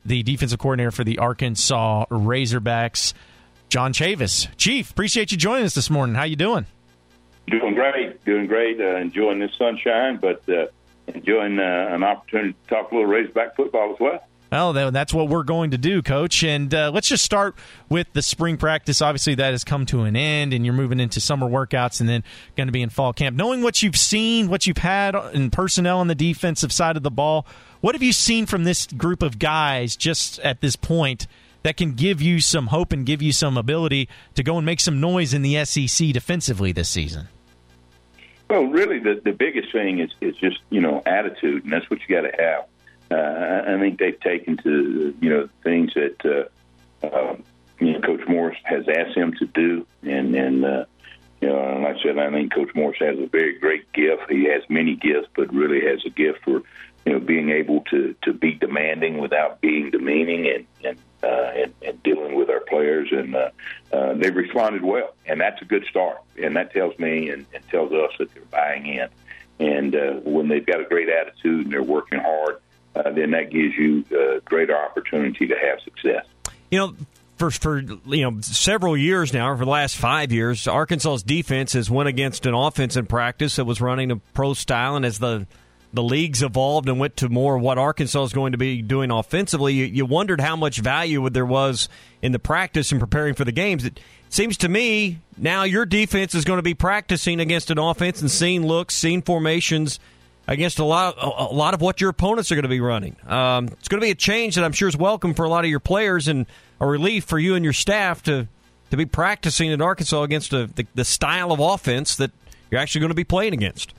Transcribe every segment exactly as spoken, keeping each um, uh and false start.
the defensive coordinator for the Arkansas Razorbacks, John Chavis. Chief, appreciate you joining us this morning. How you doing? Doing great, doing great. Uh, enjoying this sunshine, but uh, enjoying uh, an opportunity to talk a little Razorback football as well. Well, that's what we're going to do, Coach. And uh, let's just start with the spring practice. Obviously, that has come to an end, and you're moving into summer workouts and then going to be in fall camp. Knowing what you've seen, what you've had in personnel on the defensive side of the ball, what have you seen from this group of guys just at this point that can give you some hope and give you some ability to go and make some noise in the S E C defensively this season? Well, really, the, the biggest thing is, is just, you know, attitude, and that's what you got to have. Uh, I think they've taken to, you know, things that, uh, um, you know, Coach Morris has asked them to do. And, and uh, you know, and like I said, I think Coach Morris has a very great gift. He has many gifts, but really has a gift for, you know, being able to, to be demanding without being demeaning and, and, uh, and, and dealing with our players. And uh, uh, they've responded well. And that's a good start. And that tells me and, and tells us that they're buying in. And uh, when they've got a great attitude and they're working hard, Uh, then that gives you a greater opportunity to have success. You know, for for you know several years now, for the last five years, Arkansas's defense has went against an offense in practice that was running a pro style, and as the the leagues evolved and went to more of what Arkansas is going to be doing offensively, you, you wondered how much value there was in the practice and preparing for the games. It seems to me now your defense is going to be practicing against an offense and seeing looks, seeing formations against a lot, of, a lot of what your opponents are going to be running. Um, it's going to be a change that I'm sure is welcome for a lot of your players and a relief for you and your staff to, to be practicing in Arkansas against a, the, the style of offense that you're actually going to be playing against.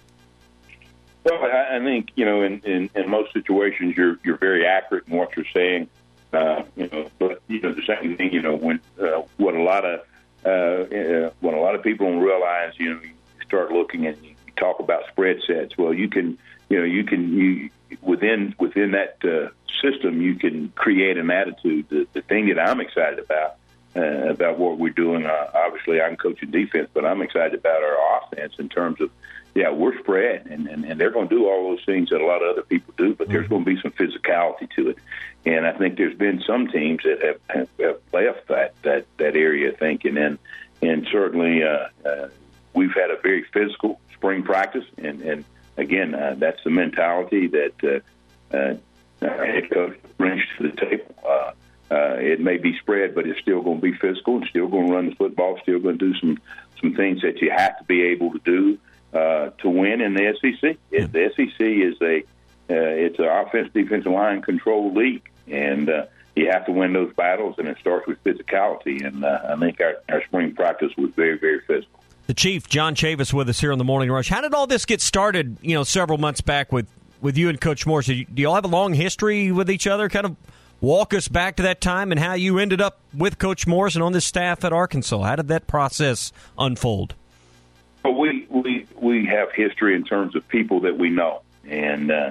Well, I, I think, you know, in, in, in most situations you're you're very accurate in what you're saying. Uh, you know, but you know the same thing. You know, when uh, what a lot of uh, uh, what a lot of people don't realize. You know, you start looking and you talk about spread sets. Well, you can, you know, you can you within within that uh, system, you can create an attitude. The, the thing that I'm excited about uh, about what we're doing. Uh, obviously, I'm coaching defense, but I'm excited about our offense in terms of, yeah, we're spread, and, and, and they're going to do all those things that a lot of other people do, but there's going to be some physicality to it. And I think there's been some teams that have, have, have left that, that, that area of thinking, and and certainly uh, uh, we've had a very physical spring practice, and, and again, uh, that's the mentality that uh, uh, our head coach brings to the table. Uh, uh, it may be spread, but it's still going to be physical, and still going to run the football, still going to do some, some things that you have to be able to do uh, to win in the S E C. It, the S E C is a uh, it's an offense defensive line control league, and uh, you have to win those battles, and it starts with physicality. And uh, I think our, our spring practice was very, very physical. The Chief, John Chavis, with us here on the Morning Rush. How did all this get started, you know, several months back with, with you and Coach Morris? Do you all have a long history with each other? Kind of walk us back to that time and how you ended up with Coach Morris and on this staff at Arkansas. How did that process unfold? Well, we, we, we have history in terms of people that we know. And uh,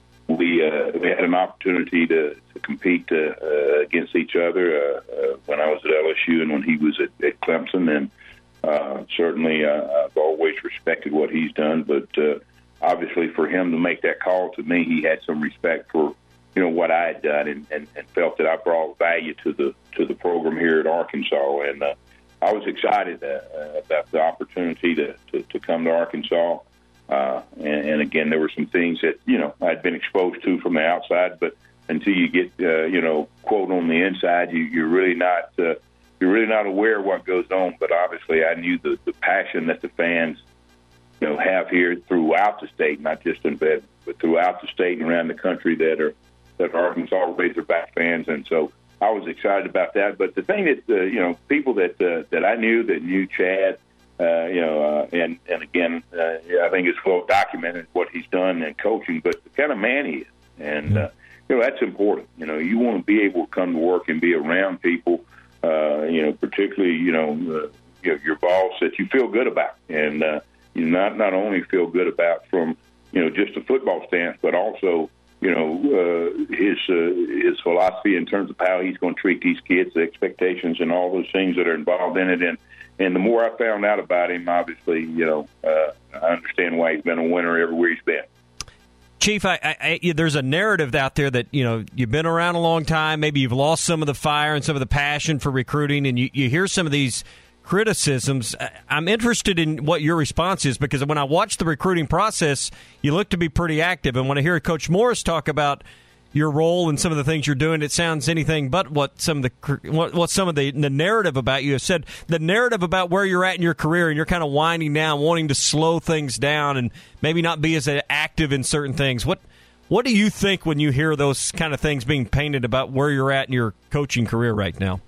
we uh, we had an opportunity to, to compete uh, uh, against each other uh, uh, when I was at L S U and when he was at, at Clemson. And Uh, certainly, uh, I've always respected what he's done, but uh, obviously for him to make that call to me, he had some respect for, you know, what I had done, and, and, and felt that I brought value to the to the program here at Arkansas. And uh, I was excited uh, about the opportunity to, to, to come to Arkansas. Uh, and, and again, there were some things that, you know, I'd been exposed to from the outside, but until you get, uh, you know, quote on the inside, you, you're really not uh, – You're really not aware of what goes on, but obviously I knew the, the passion that the fans, you know, have here throughout the state, not just in Bed, but throughout the state and around the country that are that are Arkansas Razorback fans, and so I was excited about that. But the thing that uh, you know, people that uh, that I knew that knew Chad, uh, you know, uh, and and again, uh, I think it's well documented what he's done in coaching, but the kind of man he is, and uh, you know, that's important. You know, you want to be able to come to work and be around people. Uh, you know, particularly, you know, uh, you know, your boss that you feel good about, and uh, you not not only feel good about from, you know, just a football stance, but also, you know, uh, his uh, his philosophy in terms of how he's going to treat these kids, the expectations, and all those things that are involved in it. And and the more I found out about him, obviously, you know, uh, I understand why he's been a winner everywhere he's been. Chief, I, I, I, there's a narrative out there that, you know, you've been around a long time. Maybe you've lost some of the fire and some of the passion for recruiting, and you, you hear some of these criticisms. I'm interested in what your response is, because when I watch the recruiting process, you look to be pretty active. And when I hear Coach Morris talk about your role and some of the things you're doing, it sounds anything but what some of the what, what some of the, the narrative about you have said. The narrative about where you're at in your career, and you're kind of winding down, wanting to slow things down, and maybe not be as active in certain things. What what do you think when you hear those kind of things being painted about where you're at in your coaching career right now?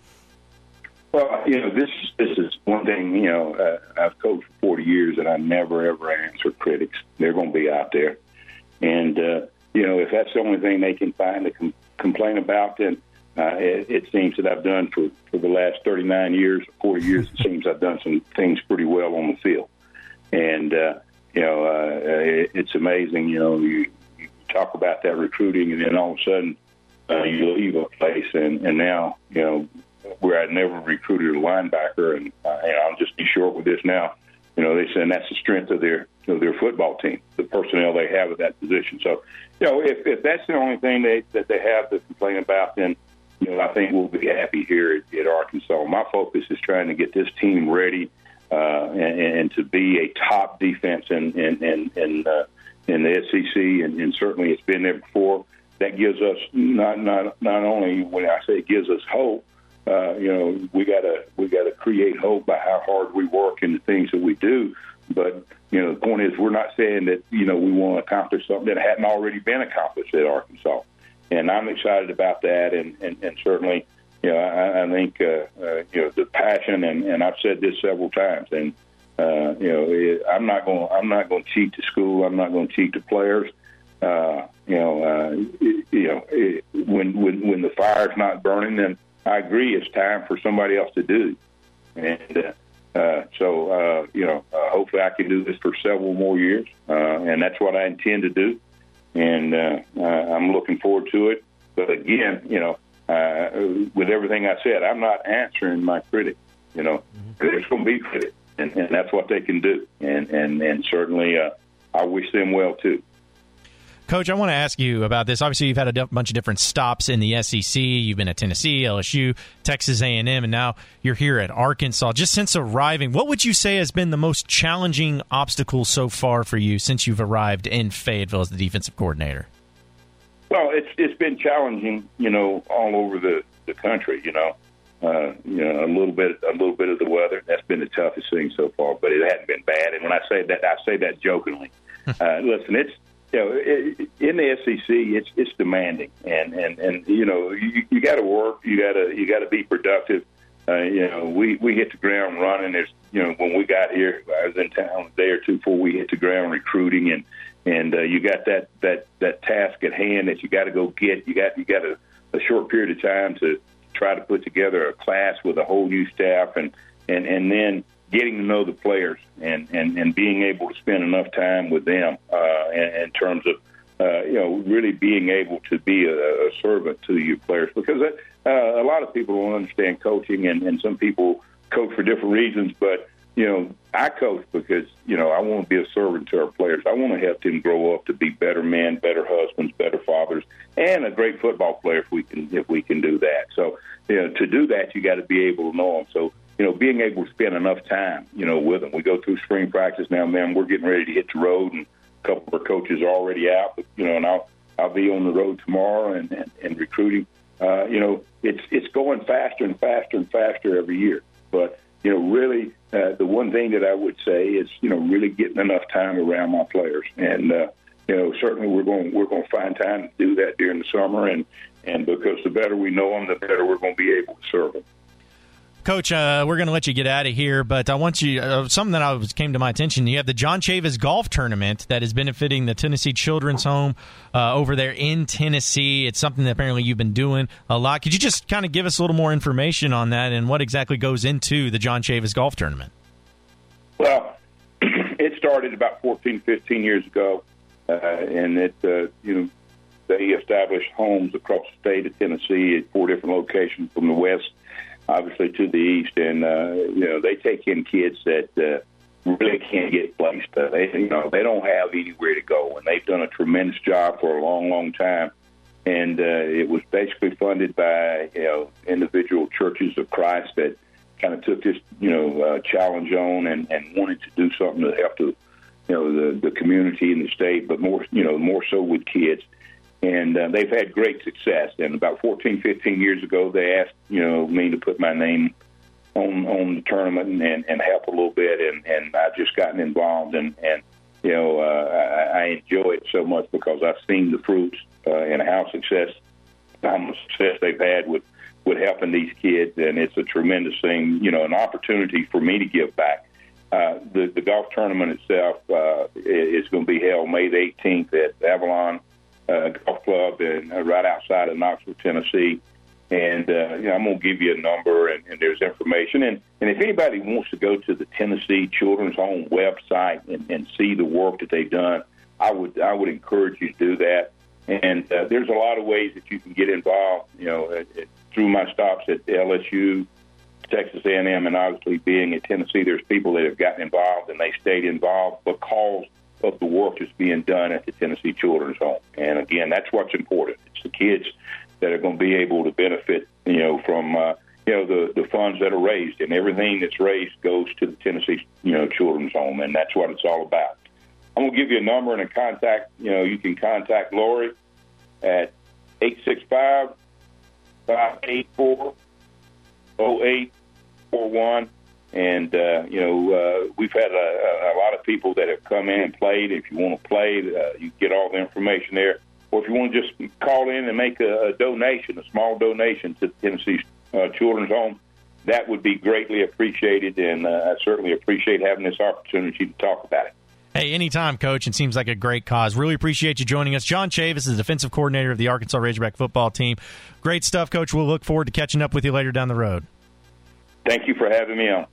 Well, you know, this this is one thing. You know, uh, I've coached for forty years, and I never ever answer critics. They're going to be out there, and uh, you know, if that's the only thing they can find to com- complain about, then uh, it, it seems that I've done for, for the last thirty-nine years, forty years, it seems I've done some things pretty well on the field. And, uh, you know, uh, it, it's amazing, you know, you, you talk about that recruiting, and then all of a sudden uh, you leave a place, and, and now, you know, where I never recruited a linebacker, and, uh, and I'll just be short with this now, you know, they said that's the strength of their of their football team, the personnel they have at that position. So, you know, if, if that's the only thing they, that they have to complain about, then, you know, I think we'll be happy here at, at Arkansas. My focus is trying to get this team ready uh, and, and to be a top defense in in in, in, uh, in the S E C, and, and certainly it's been there before. That gives us not not not only, when I say it gives us hope, uh, you know, we gotta we gotta create hope by how hard we work and the things that we do. But, you know, the point is, we're not saying that, you know, we want to accomplish something that hadn't already been accomplished at Arkansas. And I'm excited about that. And, and, and certainly, you know, I, I think, uh, uh, you know, the passion, and, and I've said this several times, and, uh, you know, it, I'm not going I'm not going to cheat the school. I'm not going to cheat the players. Uh, you know, uh, it, you know, it, when, when, when the fire's not burning, then I agree it's time for somebody else to do. And, uh, Uh, so, uh, you know, uh, hopefully I can do this for several more years, uh, and that's what I intend to do, and uh, uh, I'm looking forward to it. But again, you know, uh, with everything I said, I'm not answering my critics. You know, mm-hmm. There's going to be critics, and, and that's what they can do, and, and, and certainly uh, I wish them well, too. Coach, I want to ask you about this. Obviously, you've had a bunch of different stops in the S E C. You've been at Tennessee, L S U, Texas A and M, and now you're here at Arkansas. Just since arriving, what would you say has been the most challenging obstacle so far for you since you've arrived in Fayetteville as the defensive coordinator? Well, it's it's been challenging, you know, all over the, the country. You know, uh, you know, a little bit a little bit of the weather. That's been the toughest thing so far, but it hasn't been bad. And when I say that, I say that jokingly. uh, listen, it's. You know, in the S E C, it's it's demanding, and and, and you know, you, you got to work, you got to you got to be productive. Uh, you know, we, we hit the ground running. There's, you know, when we got here, I was in town a day or two before we hit the ground recruiting, and and uh, you got that, that, that task at hand that you got to go get. You got you got a, a short period of time to try to put together a class with a whole new staff, and and and then getting to know the players, and, and, and being able to spend enough time with them uh, in, in terms of, uh, you know, really being able to be a, a servant to your players. Because uh, a lot of people don't understand coaching, and, and some people coach for different reasons. But, you know, I coach because, you know, I want to be a servant to our players. I want to help them grow up to be better men, better husbands, better fathers, and a great football player if we can if we can do that. So, you know, to do that, you got to be able to know them. So, you know, being able to spend enough time, you know, with them. We go through spring practice now, man. We're getting ready to hit the road, and a couple of our coaches are already out. But, you know, and I'll I'll be on the road tomorrow and, and, and recruiting. Uh, you know, it's it's going faster and faster and faster every year. But, you know, really, uh, the one thing that I would say is, you know, really getting enough time around my players. And, uh, you know, certainly we're going we're going to find time to do that during the summer. And, and because the better we know them, the better we're going to be able to serve them. Coach, uh, we're going to let you get out of here, but I want you, uh, something that I was, came to my attention. You have the John Chavis Golf Tournament that is benefiting the Tennessee Children's Home uh, over there in Tennessee. It's something that apparently you've been doing a lot. Could you just kind of give us a little more information on that and what exactly goes into the John Chavis Golf Tournament? Well, it started about fourteen, fifteen years ago, uh, and it, uh, you know, they established homes across the state of Tennessee at four different locations from the west, obviously, to the east, and uh, you know, they take in kids that uh, really can't get placed. Uh, they, you know, they don't have anywhere to go, and they've done a tremendous job for a long, long time. And uh, it was basically funded by, you know, individual churches of Christ that kind of took this, you know, uh, challenge on and, and wanted to do something to help the, you know, the, the community and the state, but more, you know, more so with kids. And uh, they've had great success. And about fourteen, fifteen years ago, they asked, you know, me to put my name on on the tournament and, and help a little bit. And, and I've just gotten involved. And, and you know, uh, I, I enjoy it so much because I've seen the fruits uh, and how success, how much success they've had with, with helping these kids. And it's a tremendous thing, you know, an opportunity for me to give back. Uh, the, the golf tournament itself uh, is going to be held May the eighteenth at Avalon Uh, golf club and uh, right outside of Knoxville, Tennessee. And uh, you know, I'm going to give you a number and, and there's information. And, and if anybody wants to go to the Tennessee Children's Home website and, and see the work that they've done, I would I would encourage you to do that. And uh, there's a lot of ways that you can get involved. You know, it, it, through my stops at L S U, Texas A and M, and obviously being at Tennessee, there's people that have gotten involved and they stayed involved because of the work that's being done at the Tennessee Children's Home. And again, that's what's important. It's the kids that are going to be able to benefit, you know, from, uh, you know, the, the funds that are raised, and everything that's raised goes to the Tennessee, you know, Children's Home. And that's what it's all about. I'm going to give you a number and a contact. You know, you can contact Lori at eight six five, five eight four, oh eight four one. And, uh, you know, uh, we've had a, a lot of people that have come in and played. If you want to play, uh, you get all the information there. Or if you want to just call in and make a, a donation, a small donation to the Tennessee uh, Children's Home, that would be greatly appreciated. And uh, I certainly appreciate having this opportunity to talk about it. Hey, anytime, Coach. It seems like a great cause. Really appreciate you joining us. John Chavis is the defensive coordinator of the Arkansas Razorback football team. Great stuff, Coach. We'll look forward to catching up with you later down the road. Thank you for having me on.